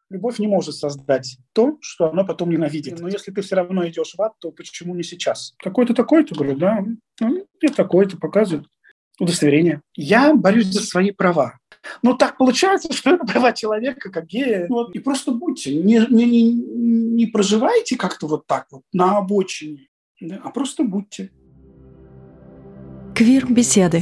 Любовь не может создать то, что она потом ненавидит. Но если ты все равно идешь в ад, то почему не сейчас? Какой-то такой-то, говорю, да. Нет, такой-то, показывает удостоверение. Я борюсь за свои права. Но так получается, что это права человека, как гея. Вот. И просто будьте, не проживайте как-то вот так вот на обочине, да, а просто будьте. Квир-беседы.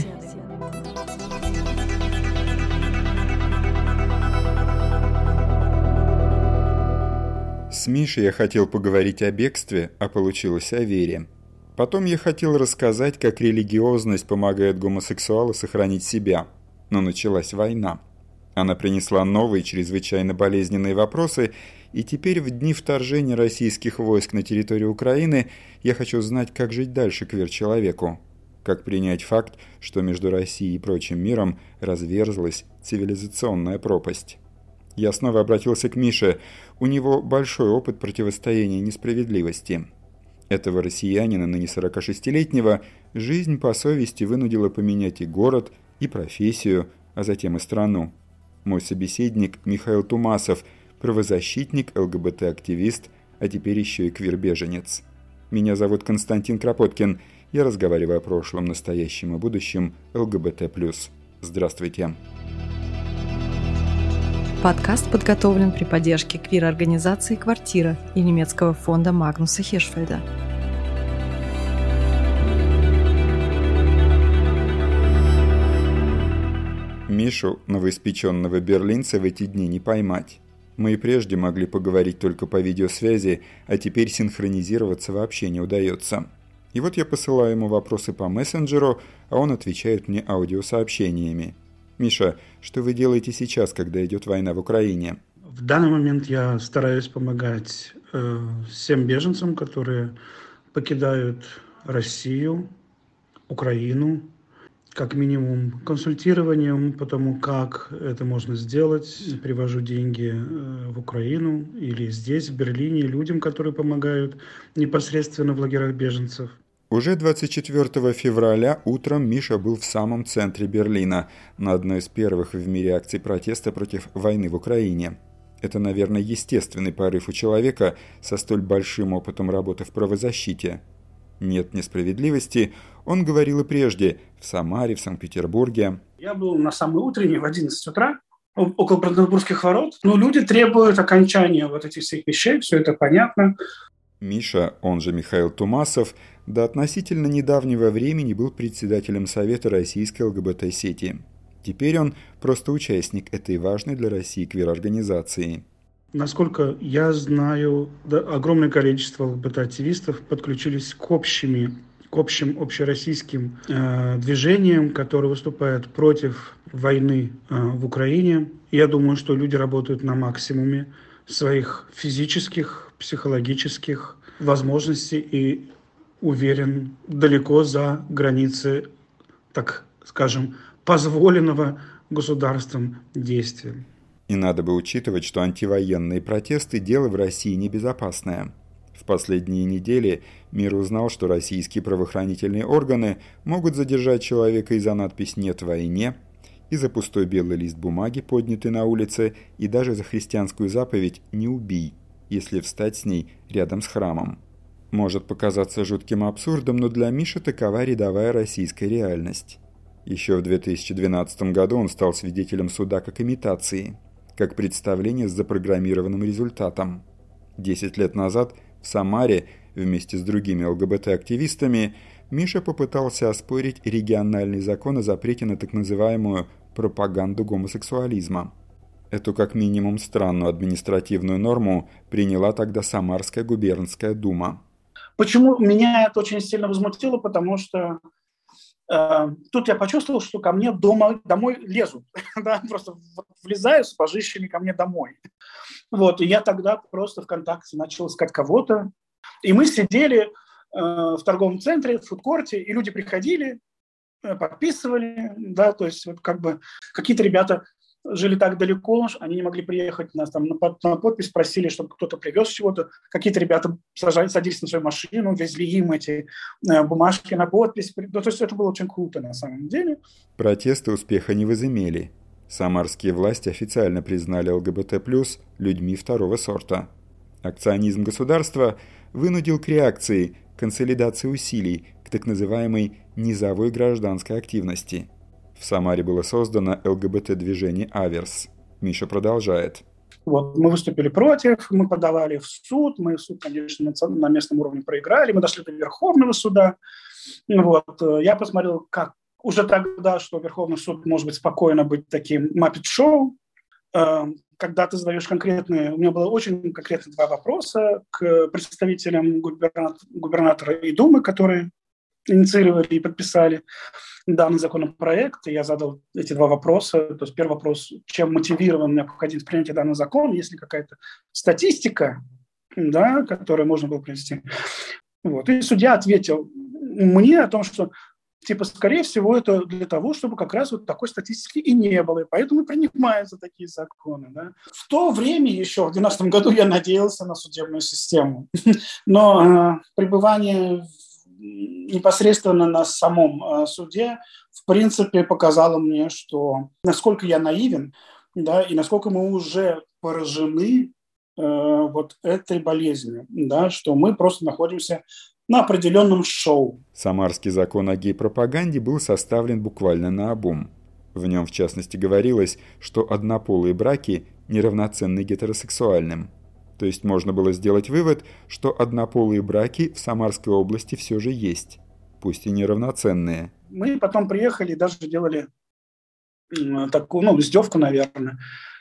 С Мишей я хотел поговорить о бегстве, а получилось о вере. Потом я хотел рассказать, как религиозность помогает гомосексуалу сохранить себя. Но началась война. Она принесла новые, чрезвычайно болезненные вопросы, и теперь в дни вторжения российских войск на территорию Украины я хочу знать, как жить дальше квир-человеку. Как принять факт, что между Россией и прочим миром разверзлась цивилизационная пропасть. Я снова обратился к Мише. У него большой опыт противостояния несправедливости. Этого россиянина, ныне 46-летнего, жизнь по совести вынудила поменять и город, и профессию, а затем и страну. Мой собеседник Михаил Тумасов, правозащитник, ЛГБТ-активист, а теперь еще и квир-беженец. Меня зовут Константин Кропоткин. Я разговариваю о прошлом, настоящем и будущем ЛГБТ+. Здравствуйте. Подкаст подготовлен при поддержке квир-организации «Квартира» и немецкого фонда Магнуса Хиршфельда. Мишу, новоиспеченного берлинца, в эти дни не поймать. Мы и прежде могли поговорить только по видеосвязи, а теперь синхронизироваться вообще не удается. И вот я посылаю ему вопросы по мессенджеру, а он отвечает мне аудиосообщениями. Миша, что вы делаете сейчас, когда идет война в Украине? В данный момент я стараюсь помогать всем беженцам, которые покидают Россию, Украину, как минимум консультированием по тому, как это можно сделать. Привожу деньги в Украину или здесь, в Берлине, людям, которые помогают непосредственно в лагерях беженцев. Уже 24 февраля утром Миша был в самом центре Берлина, на одной из первых в мире акций протеста против войны в Украине. Это, наверное, естественный порыв у человека со столь большим опытом работы в правозащите. Нет несправедливости, он говорил и прежде, в Самаре, в Санкт-Петербурге. Я был на самой утренней в 11 утра, около Бранденбургских ворот. Но люди требуют окончания вот этих всех вещей, все это понятно. Миша, он же Михаил Тумасов, до относительно недавнего времени был председателем Совета российской ЛГБТ-сети. Теперь он просто участник этой важной для России квир-организации. Насколько я знаю, огромное количество ЛГБТ-активистов подключились к общим общероссийским движениям, которые выступают против войны в Украине. Я думаю, что люди работают на максимуме своих физических, психологических возможностей и, уверен, далеко за границы, так скажем, позволенного государством действия. И надо бы учитывать, что антивоенные протесты – дело в России небезопасное. В последние недели мир узнал, что российские правоохранительные органы могут задержать человека и за надпись «Нет войне», и за пустой белый лист бумаги, поднятый на улице, и даже за христианскую заповедь «Не убий», если встать с ней рядом с храмом. Может показаться жутким абсурдом, но для Миши такова рядовая российская реальность. Еще в 2012 году он стал свидетелем суда как имитации, как представление с запрограммированным результатом. 10 лет назад в Самаре вместе с другими ЛГБТ-активистами Миша попытался оспорить региональный закон о запрете на так называемую пропаганду гомосексуализма. Эту как минимум странную административную норму приняла тогда Самарская губернская дума. Почему меня это очень сильно возмутило? Потому что тут я почувствовал, что ко мне домой лезут. Да? Просто влезают с пожищами ко мне домой. Вот. И я тогда просто ВКонтакте начал искать кого-то. И мы сидели в торговом центре, в фудкорте, и люди приходили, подписывали. Да? То есть вот как бы какие-то ребята жили так далеко, они не могли приехать, нас там на подпись просили, чтобы кто-то привез чего-то. Какие-то ребята садились на свою машину, везли им эти бумажки на подпись. Ну, то есть это было очень круто на самом деле. Протесты успеха не возымели. Самарские власти официально признали ЛГБТ+, людьми второго сорта. Акционизм государства вынудил к реакции, консолидации усилий, к так называемой низовой гражданской активности. В Самаре было создано ЛГБТ-движение «Аверс». Миша продолжает. Вот, мы выступили против, мы подавали в суд, мы суд, конечно, на местном уровне проиграли, мы дошли до Верховного суда. Вот, я посмотрел, как уже тогда, что Верховный суд может быть спокойно быть таким маппет-шоу, когда ты задаешь конкретные... У меня было очень конкретные 2 вопроса к представителям губернатора и Думы, которые инициировали и подписали данный законопроект. И я задал эти 2 вопроса. То есть первый вопрос, чем мотивирован необходимость принятия данного закона, есть ли какая-то статистика, да, которую можно было привести. Вот. И судья ответил мне о том, что скорее всего, это для того, чтобы как раз вот такой статистики и не было. И поэтому принимаются такие законы. Да. В то время еще, в 2012 году, я надеялся на судебную систему. Но пребывание непосредственно на самом суде, в принципе, показало мне, что насколько я наивен, да, и насколько мы уже поражены вот этой болезнью, да, что мы просто находимся на определенном шоу. Самарский закон о гей-пропаганде был составлен буквально наобум. В нем, в частности, говорилось, что однополые браки неравноценны гетеросексуальным. То есть можно было сделать вывод, что однополые браки в Самарской области все же есть, пусть и неравноценные. Мы потом приехали и даже делали такую, издевку, наверное.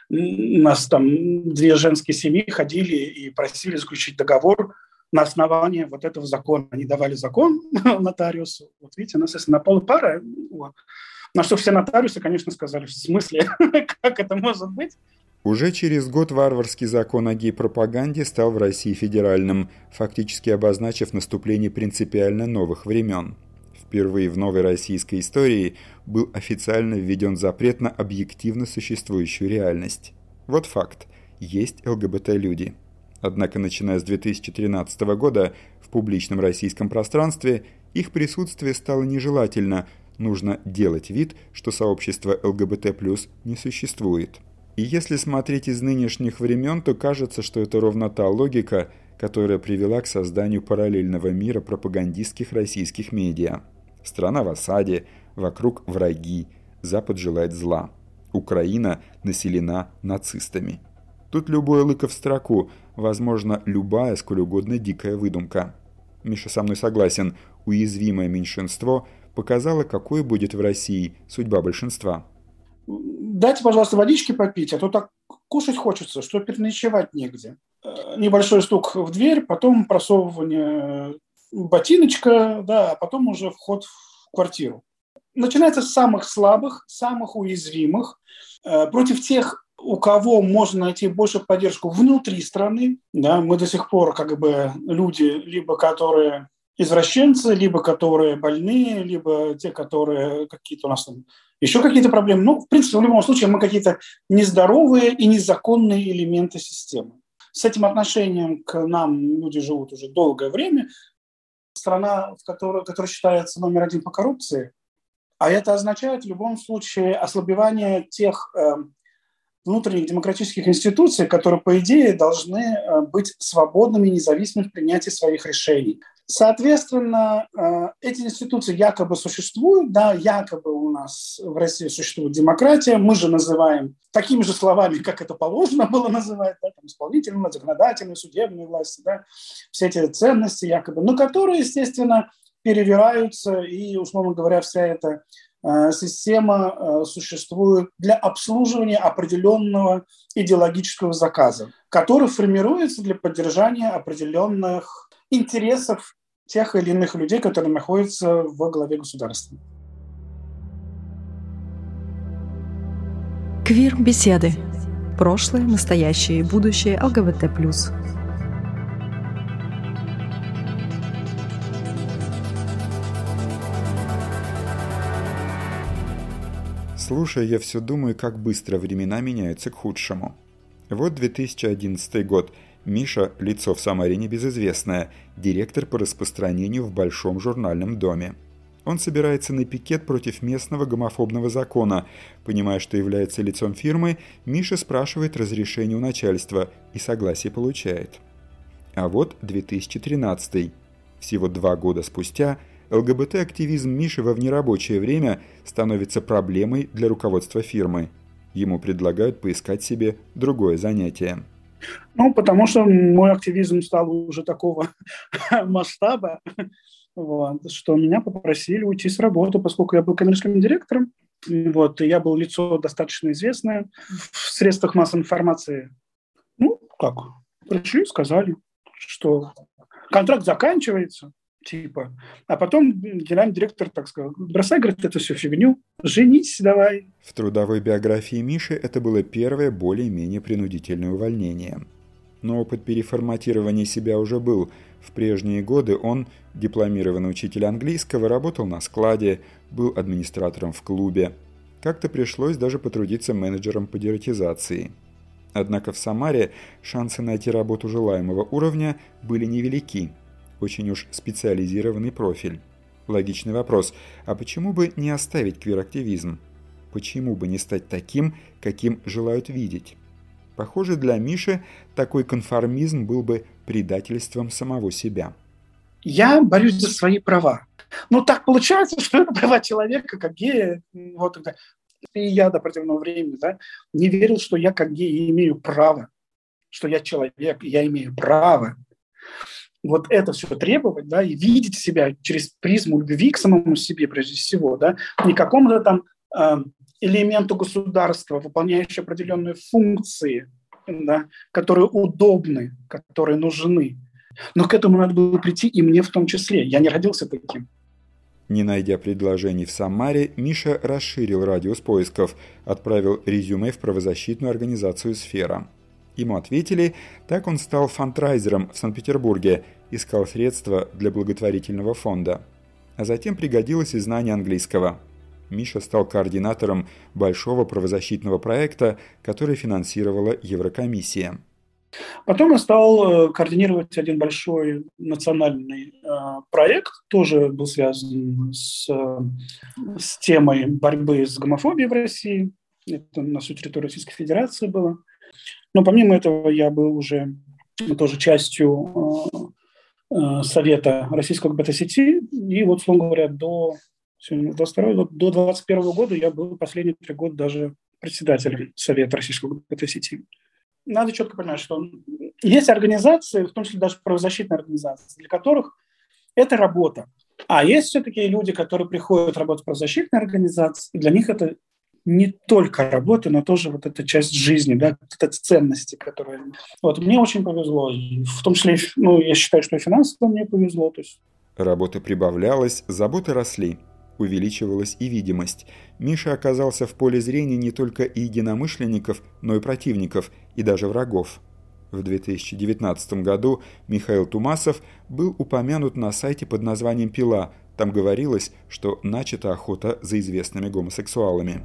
У нас там 2 женские семьи ходили и просили заключить договор на основании вот этого закона. Они давали закон нотариусу. Вот видите, у нас есть однополая пара. Вот. На что все нотариусы, конечно, сказали, в смысле, как это может быть? Уже через год варварский закон о гей-пропаганде стал в России федеральным, фактически обозначив наступление принципиально новых времен. Впервые в новой российской истории был официально введен запрет на объективно существующую реальность. Вот факт. Есть ЛГБТ-люди. Однако, начиная с 2013 года, в публичном российском пространстве их присутствие стало нежелательно, нужно делать вид, что сообщество ЛГБТ+, не существует. И если смотреть из нынешних времен, то кажется, что это ровно та логика, которая привела к созданию параллельного мира пропагандистских российских медиа. Страна в осаде, вокруг враги, Запад желает зла. Украина населена нацистами. Тут любой лыко в строку, возможно, любая, сколь угодно дикая выдумка. Миша со мной согласен, уязвимое меньшинство показало, какой будет в России судьба большинства. Дайте, пожалуйста, водички попить, а то так кушать хочется, что переночевать негде. Небольшой стук в дверь, потом просовывание ботиночка, да, а потом уже вход в квартиру. Начинается с самых слабых, самых уязвимых, против тех, у кого можно найти больше поддержку внутри страны. Да, мы до сих пор люди, либо которые извращенцы, либо которые больные, либо те, которые какие-то у нас там еще какие-то проблемы. В принципе, в любом случае мы какие-то нездоровые и незаконные элементы системы. С этим отношением к нам люди живут уже долгое время. Страна, которая считается номер 1 по коррупции, а это означает в любом случае ослабевание тех внутренних демократических институций, которые, по идее, должны быть свободными и независимыми в принятии своих решений. Соответственно, эти институции якобы существуют, да, якобы у нас в России существует демократия, мы же называем такими же словами, как это положено было называть, да, там, исполнительную, законодательную, судебную власть, да, все эти ценности якобы, но которые, естественно, перевираются, и, условно говоря, вся эта система существует для обслуживания определенного идеологического заказа, который формируется для поддержания определенных интересов тех или иных людей, которые находятся во главе государства. Квир-беседы. Прошлое, настоящее и будущее ЛГБТ+. Слушая, я все думаю, как быстро времена меняются к худшему. Вот 2011 год. Миша – лицо в Самаре небезызвестное, директор по распространению в большом журнальном доме. Он собирается на пикет против местного гомофобного закона. Понимая, что является лицом фирмы, Миша спрашивает разрешение у начальства и согласие получает. А вот 2013. Всего 2 года спустя ЛГБТ-активизм Миши во внерабочее время становится проблемой для руководства фирмы. Ему предлагают поискать себе другое занятие. Потому что мой активизм стал уже такого масштаба, что меня попросили уйти с работы, поскольку я был коммерческим директором. И я был лицо достаточно известное в средствах массовой информации. Пришли, сказали, что контракт заканчивается, а потом генеральный директор так сказал: бросай, говорит, эту всю фигню, женись давай. В трудовой биографии Миши это было первое более-менее принудительное увольнение. Но опыт переформатирования себя уже был. В прежние годы он, дипломированный учитель английского, работал на складе, был администратором в клубе. Как-то пришлось даже потрудиться менеджером по дератизации. Однако в Самаре шансы найти работу желаемого уровня были невелики. Очень уж специализированный профиль. Логичный вопрос: а почему бы не оставить квир-активизм? Почему бы не стать таким, каким желают видеть? Похоже, для Миши такой конформизм был бы предательством самого себя. Я борюсь за свои права. Так получается, что это права человека, как гея. И я до определенного времени не верил, что я как гей имею право, что я человек, и я имею право это все требовать, и видеть себя через призму любви к самому себе, прежде всего, не какому-то там элементу государства, выполняющему определенные функции, которые удобны, которые нужны. Но к этому надо было прийти и мне в том числе. Я не родился таким. Не найдя предложений в Самаре, Миша расширил радиус поисков, отправил резюме в правозащитную организацию «Сфера». Ему ответили, так он стал фандрайзером в Санкт-Петербурге, искал средства для благотворительного фонда. А затем пригодилось и знание английского. Миша стал координатором большого правозащитного проекта, который финансировала Еврокомиссия. Потом я стал координировать один большой национальный проект, тоже был связан с темой борьбы с гомофобией в России. Это на всю территорию Российской Федерации было. Но помимо этого я был уже тоже частью Совета российской ЛГБТ-сети. И словно говоря, до 2021 года я был последние 3 года даже председателем Совета российской ЛГБТ-сети. Надо четко понимать, что есть организации, в том числе даже правозащитные организации, для которых это работа. А есть все-таки люди, которые приходят работать в правозащитные организации, и для них это не только работа, но тоже эта часть жизни, эти ценности, которые... Мне очень повезло. В том числе, я считаю, что и финансово мне повезло. Работа прибавлялась, заботы росли. Увеличивалась и видимость. Миша оказался в поле зрения не только единомышленников, но и противников, и даже врагов. В 2019 году Михаил Тумасов был упомянут на сайте под названием «Пила». Там говорилось, что начата охота за известными гомосексуалами.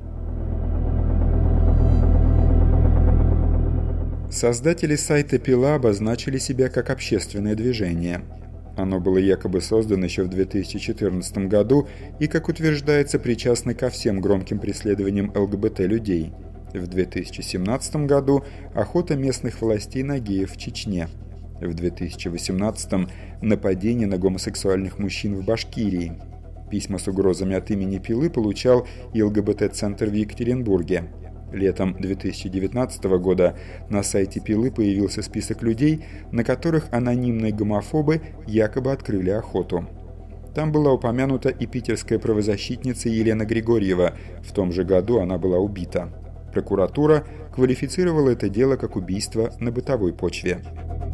Создатели сайта «Пила» обозначили себя как общественное движение. Оно было якобы создано еще в 2014 году и, как утверждается, причастно ко всем громким преследованиям ЛГБТ-людей. В 2017 году охота местных властей на геев в Чечне. В 2018 нападение на гомосексуальных мужчин в Башкирии. Письма с угрозами от имени Пилы получал и ЛГБТ-центр в Екатеринбурге. Летом 2019 года на сайте Пилы появился список людей, на которых анонимные гомофобы якобы открыли охоту. Там была упомянута и питерская правозащитница Елена Григорьева. В том же году она была убита. Прокуратура квалифицировала это дело как убийство на бытовой почве.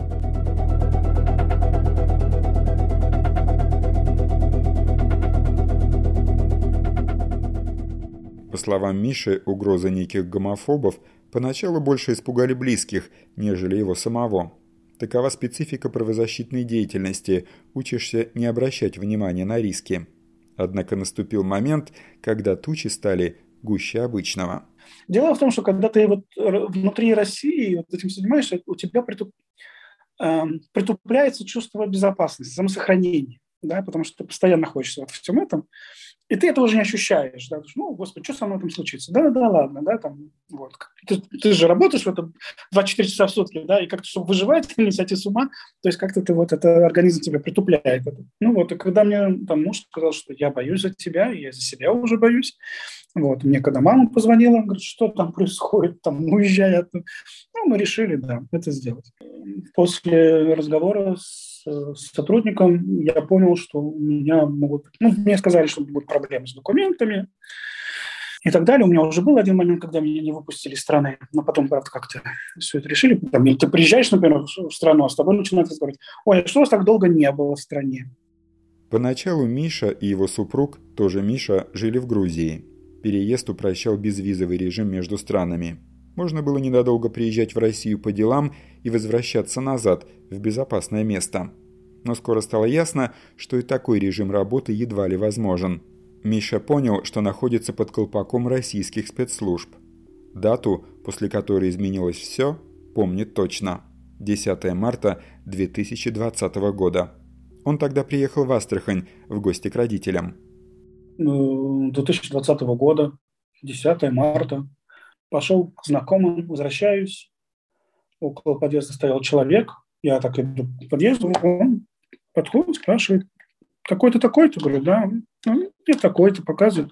По словам Миши, угрозы неких гомофобов поначалу больше испугали близких, нежели его самого. Такова специфика правозащитной деятельности – учишься не обращать внимания на риски. Однако наступил момент, когда тучи стали гуще обычного. Дело в том, что когда ты внутри России этим занимаешься, у тебя притупляется чувство безопасности, самосохранения. да, потому что ты постоянно находишься во всем этом, и ты этого уже не ощущаешь, да, ну, господи, что со мной там случится, да, ладно, да, там, вот, ты же работаешь в этом 24 часа в сутки, да, и как-то, чтобы выживать, не сойти с ума, то есть как-то ты вот, это организм тебя притупляет, ну, вот, и когда мне там муж сказал, что я боюсь за тебя, я за себя уже боюсь, вот, мне когда мама позвонила, говорит, что там происходит, там, уезжай, ну, мы решили, да, это сделать. После разговора с сотрудником я понял, что у меня могут... Ну, мне сказали, что будут проблемы с документами и так далее. У меня уже был один момент, когда меня не выпустили из страны, но потом, правда, как-то все это решили. Там, или ты приезжаешь, например, в страну, а с тобой начинают разговаривать: ой, а что у вас так долго не было в стране? Поначалу Миша и его супруг, тоже Миша, жили в Грузии. Переезд упрощал безвизовый режим между странами. Можно было ненадолго приезжать в Россию по делам и возвращаться назад, в безопасное место. Но скоро стало ясно, что и такой режим работы едва ли возможен. Миша понял, что находится под колпаком российских спецслужб. Дату, после которой изменилось все, помнит точно. 10 марта 2020 года. Он тогда приехал в Астрахань в гости к родителям. 2020 года, 10 марта. Пошел к знакомым, возвращаюсь. Около подъезда стоял человек. Я так иду к подъезду, он подходит, спрашивает: какой-то такой-то? Говорю, да. Ну, я такой-то, показывает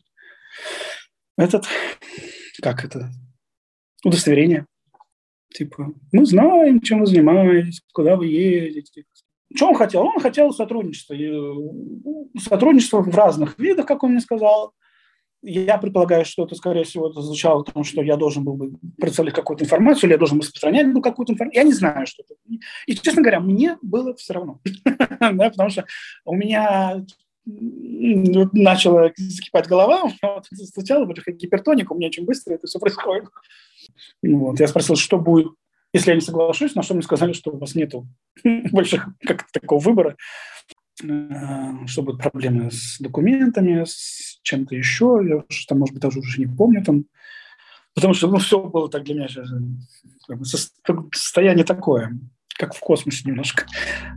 удостоверение. Типа, мы знаем, чем вы занимаетесь, куда вы едете. Что он хотел? Он хотел сотрудничества. Сотрудничество в разных видах, как он мне сказал. Я предполагаю, что это, скорее всего, это звучало о том, что я должен был бы представлять какую-то информацию, или я должен распространять какую-то информацию. Я не знаю, что это. И, честно говоря, мне было все равно. Потому что у меня начала закипать голова, у меня сначала гипертоник, у меня очень быстро это все происходит. Я спросил, что будет, если я не соглашусь, на что мне сказали, что у вас нет больше такого выбора. Что будут проблемы с документами, с чем-то еще. Я там, может быть, даже уже не помню. Потому что все было так для меня сейчас. Состояние такое, как в космосе немножко.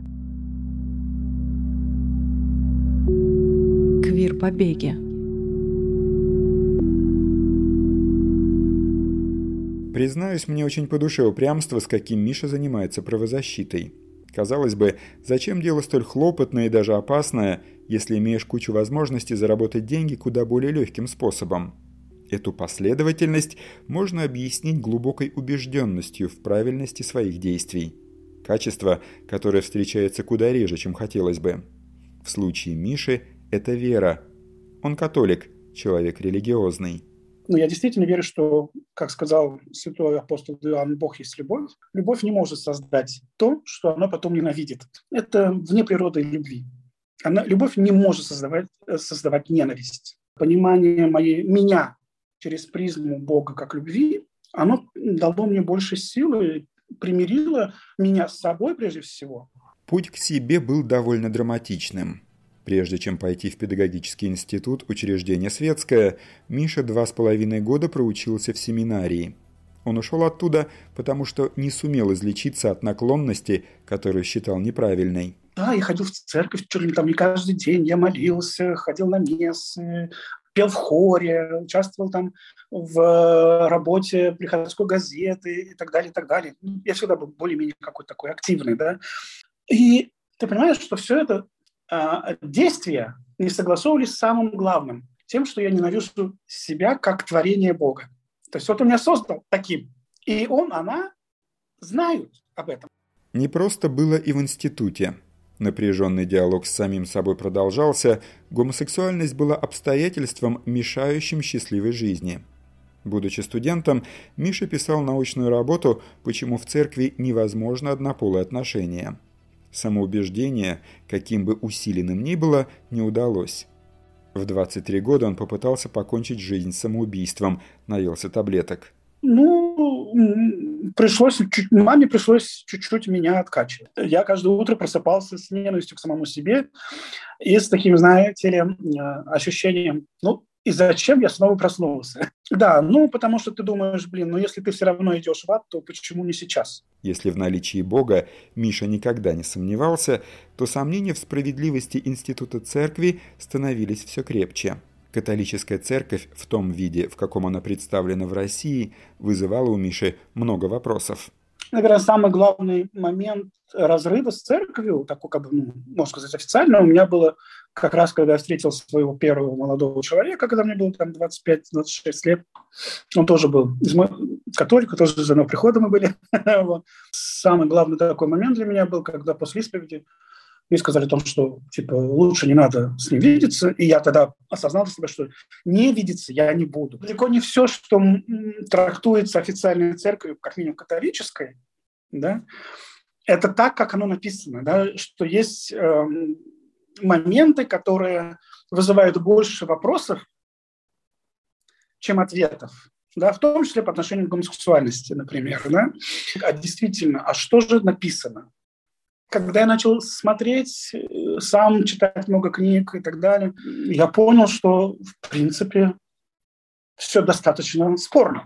Квир-побеги. Признаюсь, мне очень по душе упрямство, с каким Миша занимается правозащитой. Казалось бы, зачем дело столь хлопотное и даже опасное, если имеешь кучу возможностей заработать деньги куда более легким способом? Эту последовательность можно объяснить глубокой убежденностью в правильности своих действий. Качество, которое встречается куда реже, чем хотелось бы. В случае Миши это вера. Он католик, человек религиозный. Но я действительно верю, что, как сказал святой апостол Иоанн, Бог есть любовь. Любовь не может создать то, что она потом ненавидит. Это вне природы любви. Любовь не может создавать ненависть. Понимание меня через призму Бога как любви, оно дало мне больше силы, примирило меня с собой прежде всего. Путь к себе был довольно драматичным. Прежде чем пойти в педагогический институт, учреждение светское, Миша 2,5 года проучился в семинарии. Он ушел оттуда, потому что не сумел излечиться от наклонности, которую считал неправильной. Да, я ходил в церковь чуть ли там не каждый день, я молился, ходил на мессы, пел в хоре, участвовал там в работе приходской газеты и так далее, и так далее. Я всегда был более-менее какой-то такой активный, да. И ты понимаешь, что все это действия не согласовывались с самым главным, тем, что я ненавижу себя как творение Бога. То есть вот он меня создал таким, и она знают об этом. Не просто было и в институте. Напряженный диалог с самим собой продолжался, гомосексуальность была обстоятельством, мешающим счастливой жизни. Будучи студентом, Миша писал научную работу «Почему в церкви невозможно однополые отношения». Самоубеждение, каким бы усиленным ни было, не удалось. В 23 года он попытался покончить жизнь самоубийством, наелся таблеток. Маме пришлось чуть-чуть меня откачивать. Я каждое утро просыпался с ненавистью к самому себе и с таким, знаете ли, ощущением, И зачем я снова проснулся? Да, потому что ты думаешь, если ты все равно идешь в ад, то почему не сейчас? Если в наличии Бога Миша никогда не сомневался, то сомнения в справедливости института церкви становились все крепче. Католическая церковь в том виде, в каком она представлена в России, вызывала у Миши много вопросов. Наверное, самый главный момент разрыва с церковью, такой, можно сказать, официально, у меня было как раз, когда я встретил своего первого молодого человека, когда мне было там 25-26 лет. Он тоже был католик, тоже за одного прихода мы были. Самый главный такой момент для меня был, когда после исповеди мне сказали о том, что лучше не надо с ним видеться. И я тогда осознал для себя, что не видеться я не буду. Далеко не все, что трактуется официальной церковью, как минимум католической, да, это так, как оно написано, да, что есть моменты, которые вызывают больше вопросов, чем ответов. Да, в том числе по отношению к гомосексуальности, например. Да? А действительно, а что же написано? Когда я начал смотреть, сам читать много книг и так далее, я понял, что, в принципе, все достаточно спорно.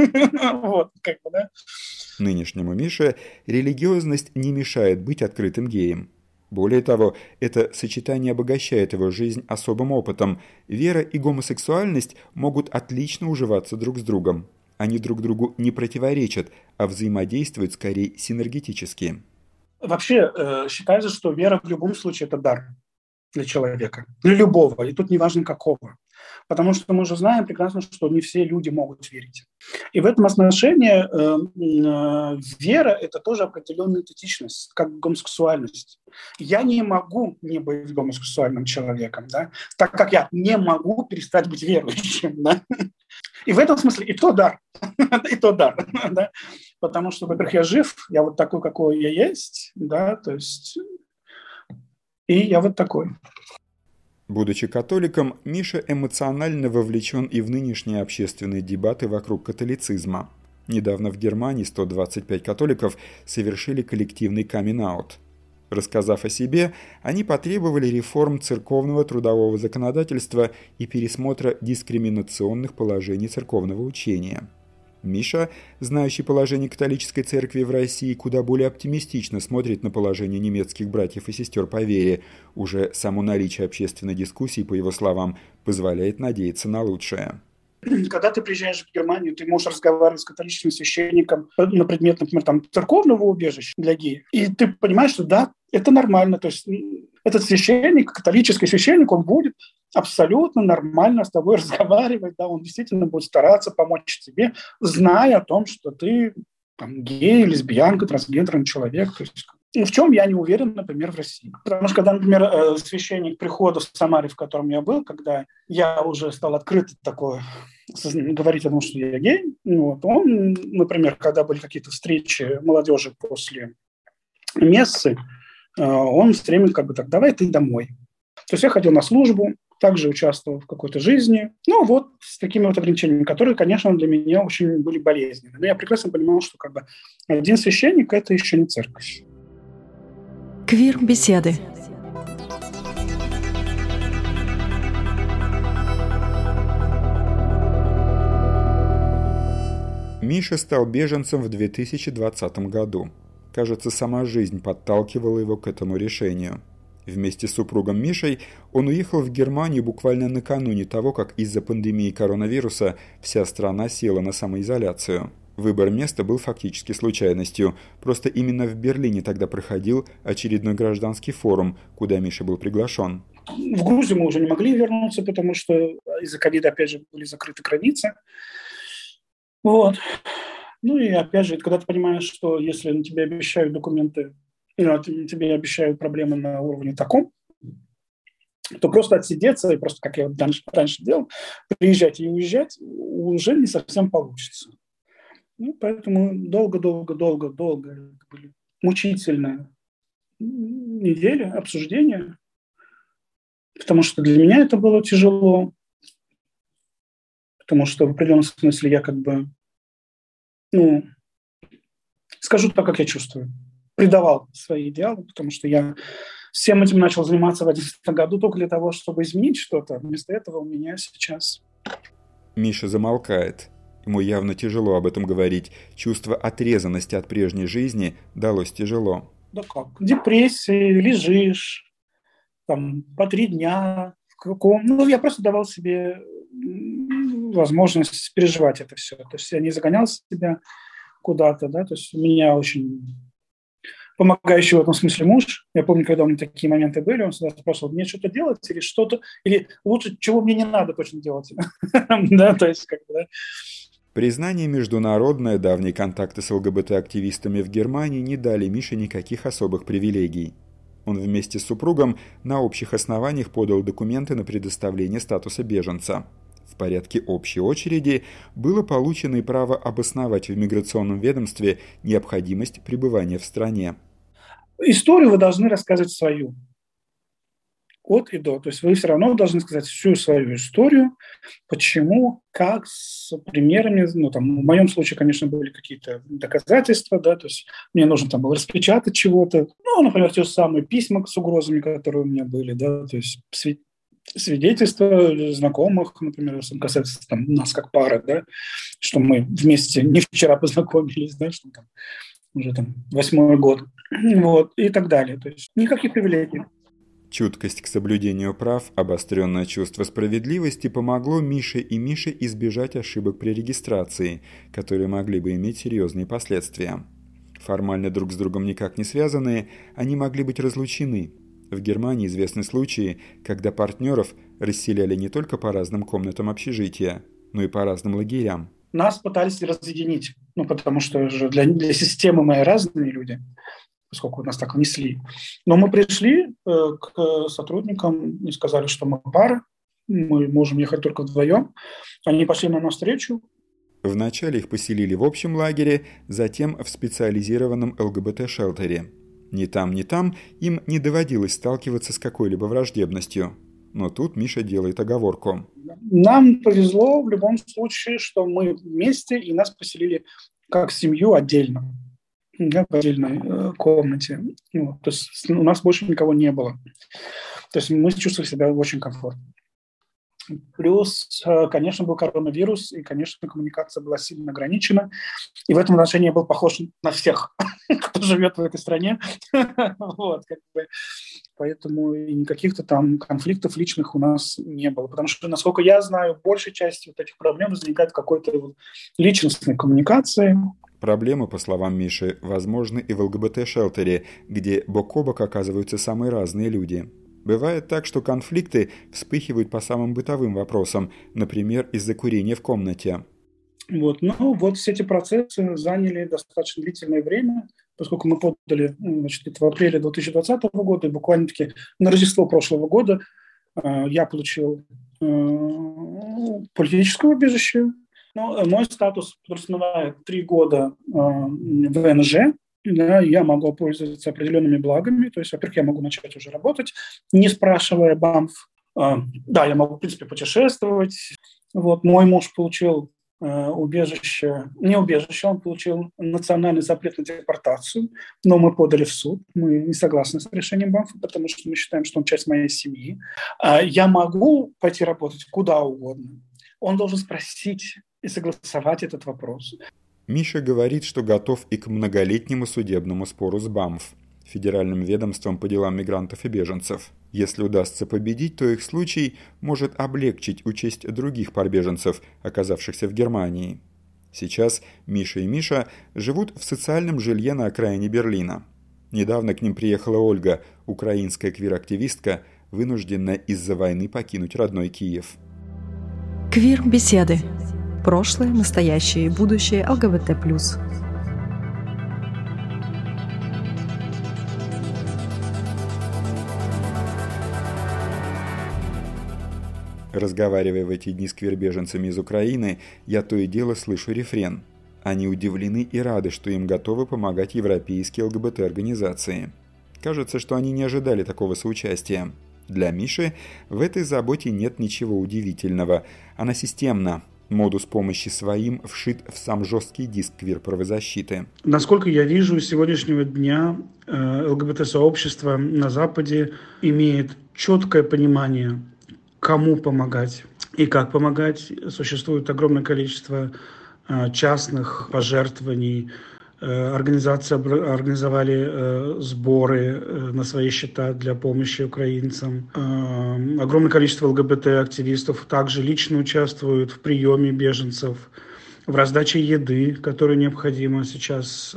Нынешнему Мише религиозность не мешает быть открытым геем. Более того, это сочетание обогащает его жизнь особым опытом. Вера и гомосексуальность могут отлично уживаться друг с другом. Они друг другу не противоречат, а взаимодействуют скорее синергетически. Вообще считается, что вера в любом случае – это дар для человека, для любого, и тут не важно какого. Потому что мы же знаем прекрасно, что не все люди могут верить. И в этом отношении вера – это тоже определенная идентичность, как гомосексуальность. Я не могу не быть гомосексуальным человеком, да, так как я не могу перестать быть верующим. Да. И в этом смысле и то дар, и то дар. Да. Потому что, во-первых, я жив, я вот такой, какой я есть, да, то есть, и я вот такой. Будучи католиком, Миша эмоционально вовлечен и в нынешние общественные дебаты вокруг католицизма. Недавно в Германии 125 католиков совершили коллективный камин-аут. Рассказав о себе, они потребовали реформ церковного трудового законодательства и пересмотра дискриминационных положений церковного учения. Миша, знающий положение католической церкви в России, куда более оптимистично смотрит на положение немецких братьев и сестер по вере. Уже само наличие общественной дискуссии, по его словам, позволяет надеяться на лучшее. Когда ты приезжаешь в Германию, ты можешь разговаривать с католическим священником на предмет, например, церковного убежища для геев. И ты понимаешь, что да, это нормально. То есть этот священник, католический священник, он будет абсолютно нормально с тобой разговаривать, да, он действительно будет стараться помочь тебе, зная о том, что ты гей, лесбиянка, трансгендерный человек. То есть, в чем я не уверен, например, в России. Потому что, когда, например, священник прихода в Самаре, в котором я был, когда я уже стал открыто такое говорить о том, что я гей, он, например, когда были какие-то встречи молодежи после мессы, он все время давай ты домой. То есть я ходил на службу, также участвовал в какой-то жизни. С такими ограничениями, которые, конечно, для меня очень были болезненны. Но я прекрасно понимал, что один священник – это еще не церковь. Квир-беседы. Миша стал беженцем в 2020 году. Кажется, сама жизнь подталкивала его к этому решению. Вместе с супругом Мишей он уехал в Германию буквально накануне того, как из-за пандемии коронавируса вся страна села на самоизоляцию. Выбор места был фактически случайностью. Просто именно в Берлине тогда проходил очередной гражданский форум, куда Миша был приглашен. В Грузию мы уже не могли вернуться, потому что из-за ковида, опять же, были закрыты границы. И опять же, когда ты понимаешь, что если тебе обещают документы, тебе обещают проблемы на уровне таком, то просто отсидеться, и просто, как я раньше делал, приезжать и уезжать уже не совсем получится. Поэтому долго были мучительные недели обсуждения, потому что для меня это было тяжело, потому что в определенном смысле я скажу так, как я чувствую, предавал свои идеалы, потому что я всем этим начал заниматься в 2011 году только для того, чтобы изменить что-то. Вместо этого у меня сейчас... Миша замолкает. Ему явно тяжело об этом говорить. Чувство отрезанности от прежней жизни далось тяжело. Да как? Депрессия, лежишь, там, по 3 дня. Я просто давал себе возможность переживать это все. То есть я не загонял себя куда-то, да, то есть у меня очень помогающий в этом смысле муж. Я помню, когда у меня такие моменты были, он всегда спрашивал, мне что-то делать или что-то, или лучше, чего мне не надо точно делать. Да, то есть как бы, да. Признание международное, давние контакты с ЛГБТ-активистами в Германии не дали Мише никаких особых привилегий. Он вместе с супругом на общих основаниях подал документы на предоставление статуса беженца. В порядке общей очереди было получено и право обосновать в миграционном ведомстве необходимость пребывания в стране. Историю вы должны рассказывать свою. От и до. То есть вы все равно должны сказать всю свою историю, почему, как, с примерами. В моем случае, конечно, были какие-то доказательства, да, то есть мне нужно там было распечатать чего-то. Например, те же самые письма с угрозами, которые у меня были, да, то есть свидетельства знакомых, например, если касается нас как пары, да, что мы вместе не вчера познакомились, да, что там уже 8-й год, и так далее. То есть никаких привилегий. Чуткость к соблюдению прав, обостренное чувство справедливости помогло Мише и Мише избежать ошибок при регистрации, которые могли бы иметь серьезные последствия. Формально друг с другом никак не связанные, они могли быть разлучены. В Германии известны случаи, когда партнеров расселяли не только по разным комнатам общежития, но и по разным лагерям. Нас пытались разъединить, потому что же для системы мы разные люди, поскольку нас так внесли. Но мы пришли к сотрудникам и сказали, что мы пара, мы можем ехать только вдвоем. Они пошли нам навстречу. Вначале их поселили в общем лагере, затем в специализированном ЛГБТ-шелтере. Ни там, ни там им не доводилось сталкиваться с какой-либо враждебностью. Но тут Миша делает оговорку. Нам повезло в любом случае, что мы вместе, и нас поселили как семью отдельно. В отдельной комнате. То есть у нас больше никого не было. То есть мы чувствовали себя очень комфортно. Плюс, конечно, был коронавирус, и, конечно, коммуникация была сильно ограничена. И в этом отношении я был похож на всех, кто живет в этой стране. Поэтому и никаких конфликтов личных у нас не было. Потому что, насколько я знаю, большей частью этих проблем возникает в какой-то личностной коммуникации. Проблемы, по словам Миши, возможны и в ЛГБТ-шелтере, где бок о бок оказываются самые разные люди. Бывает так, что конфликты вспыхивают по самым бытовым вопросам, например, из-за курения в комнате. Все эти процессы заняли достаточно длительное время, поскольку мы подали в апреле 2020 года, и буквально-таки на Рождество прошлого года я получил политическое убежище. Мой статус подразумевает 3 года ВНЖ. Да, я могу пользоваться определенными благами. То есть, во-первых, я могу начать уже работать, не спрашивая БАМФ. Да, я могу, в принципе, путешествовать. Мой муж получил он получил национальный запрет на депортацию, но мы подали в суд. Мы не согласны с решением БАМФа, потому что мы считаем, что он часть моей семьи. Я могу пойти работать куда угодно. Он должен спросить и согласовать этот вопрос. Миша говорит, что готов и к многолетнему судебному спору с БАМФ, Федеральным ведомством по делам мигрантов и беженцев. Если удастся победить, то их случай может облегчить участь других пар беженцев, оказавшихся в Германии. Сейчас Миша и Миша живут в социальном жилье на окраине Берлина. Недавно к ним приехала Ольга, украинская квир-активистка, вынужденная из-за войны покинуть родной Киев. Квир-беседы. Прошлое, настоящее и будущее ЛГБТ+. Разговаривая в эти дни с квир-беженцами из Украины, я то и дело слышу рефрен. Они удивлены и рады, что им готовы помогать европейские ЛГБТ-организации. Кажется, что они не ожидали такого соучастия. Для Миши в этой заботе нет ничего удивительного. Она системна. Модус помощи своим вшит в сам жесткий диск квир-правозащиты. Насколько я вижу, с сегодняшнего дня ЛГБТ-сообщество на Западе имеет четкое понимание, кому помогать и как помогать. Существует огромное количество частных пожертвований. Организации организовали сборы на свои счета для помощи украинцам. Огромное количество ЛГБТ-активистов также лично участвуют в приеме беженцев, в раздаче еды, которая необходима сейчас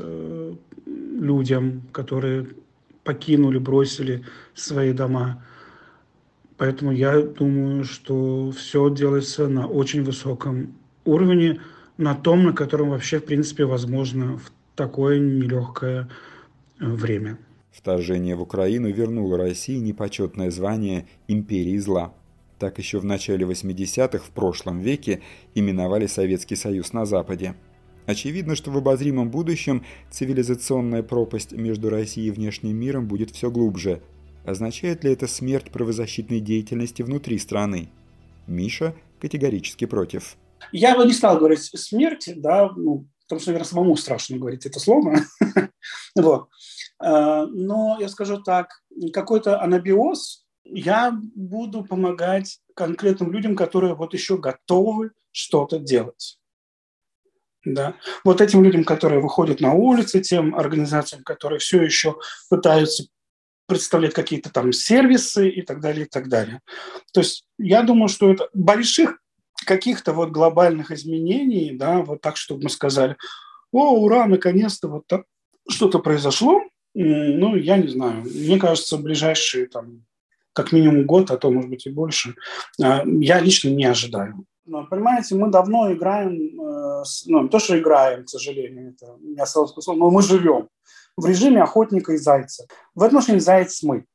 людям, которые покинули, бросили свои дома. Поэтому я думаю, что все делается на очень высоком уровне, на том, на котором вообще, в принципе, возможно в такое нелегкое время. Вторжение в Украину вернуло России непочетное звание «империи зла». Так еще в начале 80-х в прошлом веке именовали Советский Союз на Западе. Очевидно, что в обозримом будущем цивилизационная пропасть между Россией и внешним миром будет все глубже. Означает ли это смерть правозащитной деятельности внутри страны? Миша категорически против. Я бы не стал говорить смерть, да, потому что, наверное, самому страшно говорить это слово. Вот. Но я скажу так, какой-то анабиоз, я буду помогать конкретным людям, которые вот еще готовы что-то делать. Да. Вот этим людям, которые выходят на улицы, тем организациям, которые все еще пытаются представлять какие-то там сервисы и так далее, и так далее. То есть я думаю, что это больших каких-то вот глобальных изменений, да, вот так, чтобы мы сказали, ура, наконец-то вот так что-то произошло, я не знаю, мне кажется, ближайшие там как минимум год, а то, может быть, и больше, я лично не ожидаю. Но, понимаете, мы давно играем, не то, что играем, к сожалению, это не осталось слово, но мы живем в режиме охотника и зайца. В этом отношении заяц мы.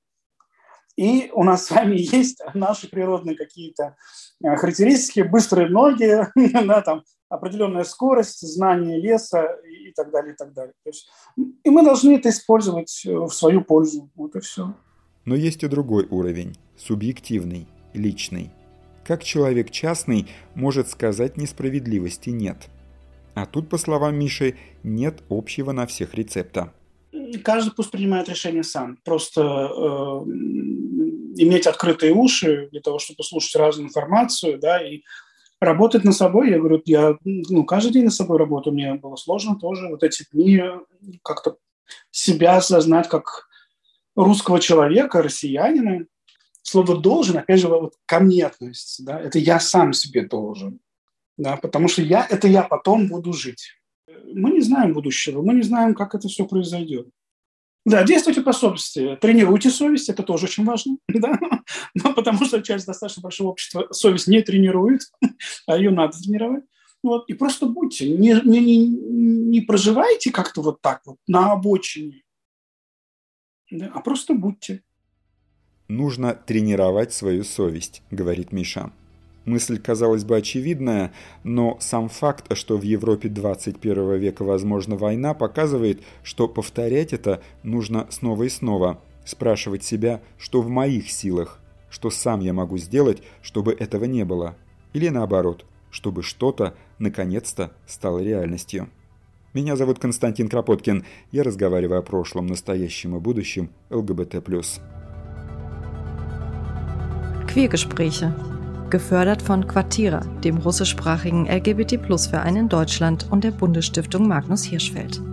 И у нас с вами есть наши природные какие-то характеристики, быстрые ноги, да, там, определенная скорость, знание леса и так далее, и так далее. То есть, и мы должны это использовать в свою пользу. Вот и все. Но есть и другой уровень, субъективный, личный. Как человек частный может сказать несправедливости «нет»? А тут, по словам Миши, нет общего на всех рецепта. Каждый пусть принимает решение сам. Просто иметь открытые уши для того, чтобы слушать разную информацию, да, и работать над собой. Я говорю, я каждый день над собой работаю. Мне было сложно тоже вот эти дни как-то себя осознать как русского человека, россиянина. Слово «должен», опять же, вот ко мне относится. Да? Это я сам себе должен. Да? Потому что я потом буду жить. Мы не знаем будущего, мы не знаем, как это все произойдет. Да, действуйте по совести, тренируйте совесть, это тоже очень важно, да? Но потому что часть достаточно большого общества совесть не тренирует, а ее надо тренировать. Вот. И просто будьте, не проживайте как-то вот так вот на обочине, да? А просто будьте. Нужно тренировать свою совесть, говорит Миша. Мысль, казалось бы, очевидная, но сам факт, что в Европе 21 века возможна война, показывает, что повторять это нужно снова и снова, спрашивать себя, что в моих силах, что сам я могу сделать, чтобы этого не было, или наоборот, чтобы что-то, наконец-то, стало реальностью. Меня зовут Константин Кропоткин, я разговариваю о прошлом, настоящем и будущем ЛГБТ+. Queergespräche. Gefördert von Quartira, dem russischsprachigen LGBT+-Verein in Deutschland und der Bundesstiftung Magnus Hirschfeld.